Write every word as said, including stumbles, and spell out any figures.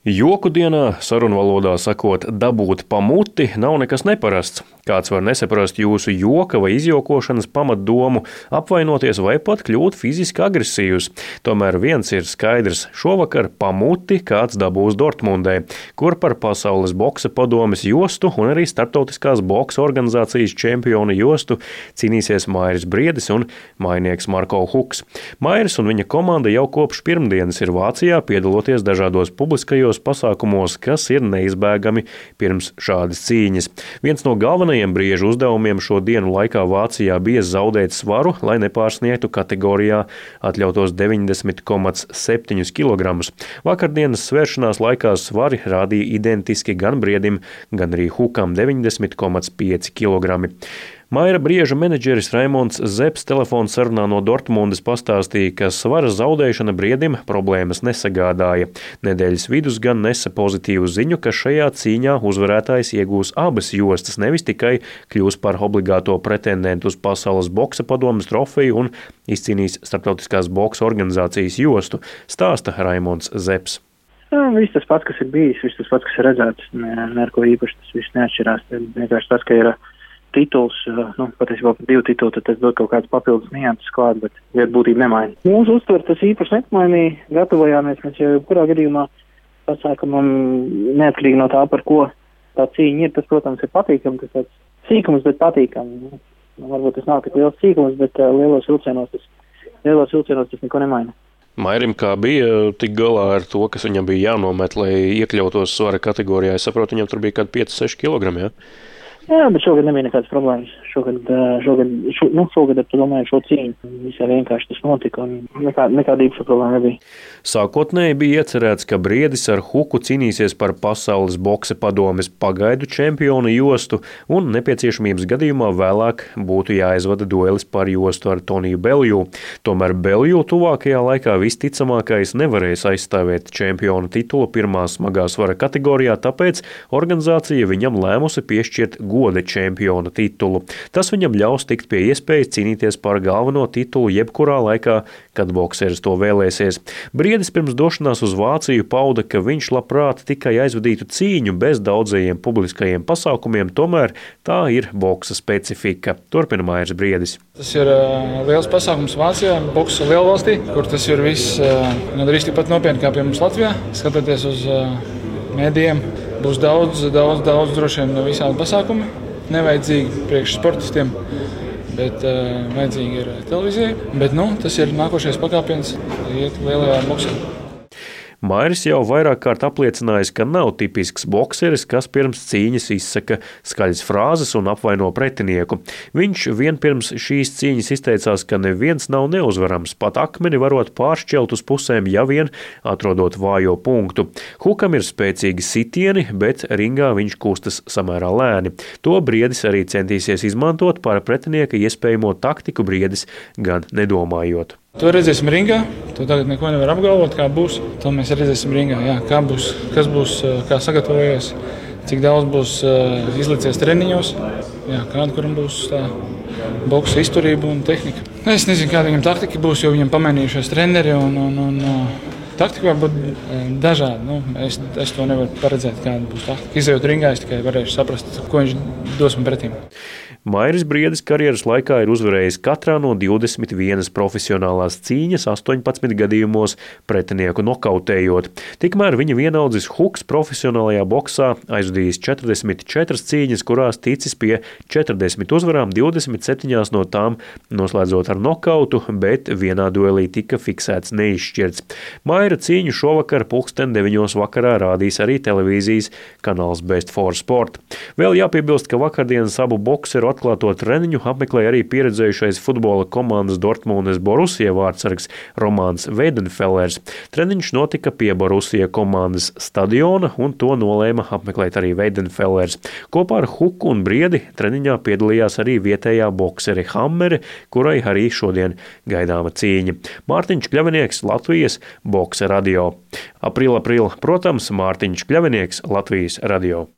Joku dienā, sarunvalodā sakot, dabūt pa muti nav nekas neparasts. Kāds var nesaprast jūsu joka vai izjokošanas pamatdomu, apvainoties vai pat kļūt fiziski agresīvs. Tomēr viens ir skaidrs – šovakar pa muti kāds dabūs Dortmundē, kur par pasaules boksa padomes jostu un arī starptautiskās boksa organizācijas čempiona jostu cīnīsies Mairis Briedis un mainieks Marko Huks. Mairis un viņa komanda jau kopš pirmdienas ir Vācijā, piedaloties dažādos publiskajos pasākumos, kas ir neizbēgami pirms šādas cīņas. Viens no galvenajiem Brieža uzdevumiem šo dienu laikā Vācijā bija zaudēt svaru, lai nepārsniegtu kategorijā atļautos deviņdesmit komats septiņi kilogramus. Vakardienas svēršanās laikā svari rādīja identiski gan Briedim, gan arī Hukam deviņdesmit komats pieci kilogrami. Maira Brieža menedžeris Raimonds Zepps telefona sarunā no Dortmundas pastāstīja, ka svara zaudēšana Briedim problēmas nesagādāja. Nedēļas vidus gan nesa pozitīvu ziņu, ka šajā cīņā uzvarētājs iegūs abas jostas, nevis tikai kļūs par obligāto pretendentu uz pasaules boksa padomes trofeju un izcīnīs starptautiskās boksa organizācijas jostu, stāsta Raimonds Zepps. Jā, viss tas pats, kas ir bijis, viss tas pats, kas ir redzēts, ne, ne ar ko īpaši tas viss neatšķirās. Vienkārši tas, ka ir tituls, nu, patiesībā par divu titulu, tad tas dod kaut kāds papildus nianses klāt, bet vieta būtība nemaina. Mūsu uztver tas īpaši nemainīja, gatavojāmies mēs jau kurā gadījumā pasākumam neatkarīgi no tā, par ko tā cīņa ir. Tas, protams, ir patīkami, tas tāds sīkums, bet patīkami. Nu, varbūt tas nav tik liels sīkums, bet uh, lielos vilcienos tas, lielos vilcienos tas neko nemaina. Mairim kā bija tik galā ar to, kas viņam bija jānomet, lai iekļautos svara kategorijā? Es saprotu, viņam tur bija kādi pieci seši kilogrami, jā? Jā, bet šogad nebija nekādas problēmas. Šogad, šogad, šo, nu, šogad ar to domāju šo cīņu. Visai vienkārši tas notika un nekā, nekāda īpaša problēma nebija. Sākotnēji bija iecerēts, ka Briedis ar Huku cīnīsies par pasaules boksa padomes pagaidu čempionu jostu un nepieciešamības gadījumā vēlāk būtu jāizvada duelis par jostu ar Toniju Belju. Tomēr Belju tuvākajā laikā visticamākais nevarēs aizstāvēt čempionu titulu pirmā smagā svara kategorijā, tāpēc organizācija viņam lēmusi piešķirt goda čempiona titulu. Tas viņam ļaus tikt pie iespējas cīnīties par galveno titulu jebkurā laikā, kad bokseris to vēlēsies. Briedis pirms došanās uz Vāciju pauda, ka viņš labprāt tikai aizvadītu cīņu bez daudzajiem publiskajiem pasākumiem, tomēr tā ir boksa specifika. Turpina Mairis Briedis. Tas ir uh, liels pasākums Vācijā, boksa lielvalstī, kur tas ir viss uh, gandrīz tikpat nopietni kā pie mums Latvijā. Skatoties uz uh, mēdījiem, būs daudz, daudz, daudz droši vien visādi pasākumi. Nevajadzīgi priekš sportistiem, bet uh, vajadzīgi ir televīzijai. Bet, nu, tas ir nākošais pakāpiens iet lielajā boksā. Mairis jau vairāk kārt apliecinājis, ka nav tipisks bokseris, kas pirms cīņas izsaka skaļas frāzes un apvaino pretinieku. Viņš vien pirms šīs cīņas izteicās, ka neviens nav neuzvarams, pat akmeni varot pāršķelt uz pusēm, ja vien atrodot vājo punktu. Hukam ir spēcīgi sitieni, bet ringā viņš kustas samērā lēni. To Briedis arī centīsies izmantot par pretinieka iespējamo taktiku Briedis gan nedomājot. To redzēsim ringā, to tagad neko nevar apgalvot, kā būs. To mēs redzēsim ringā, jā, kā būs, kas būs, kā sagatavojies, cik daudz būs uh, izlicies treniņos, jā, kāda kuram būs tā boksa izturība un tehnika. Es nezinu, kāda viņam taktika būs, jo viņam pamainījušies treneri un, un, un uh, taktika var būt dažādi. Nu, es, es to nevaru paredzēt, kāda būs taktika. Izejot ringā, es tikai varēšu saprast, ko viņš dos man pretīm. Mairis Briedis karjeras laikā ir uzvarējis katrā no divdesmit vienas profesionālās cīņas astoņpadsmit gadījumos pretinieku nokautējot. Tikmēr viņa vienaudzis Huks profesionālajā boksā aizvadījis četrdesmit četras cīņas, kurās ticis pie četrdesmit uzvarām, divdesmit septiņās no tām noslēdzot ar nokautu, bet vienā duelī tika fiksēts neizšķirts. Maira cīņu šovakar pulksten deviņos vakarā rādīs arī televīzijas kanāls Best for Sport. Vēl jāpiebilst, ka vakardienas abu bokseru atklāto treniņu apmeklēja arī pieredzējušais futbola komandas Dortmundas Borussia vārdsargs Romāns Weidenfellers. Treniņš notika pie Borussia komandas stadiona, un to nolēma apmeklēt arī Weidenfellers. Kopā ar Huku un Briedi treniņā piedalījās arī vietējā boksere Hammere, kurai arī šodien gaidāma cīņa. Mārtiņš Kļavinieks, Latvijas Boksa radio. April, april, protams, Mārtiņš Kļavinieks, Latvijas radio.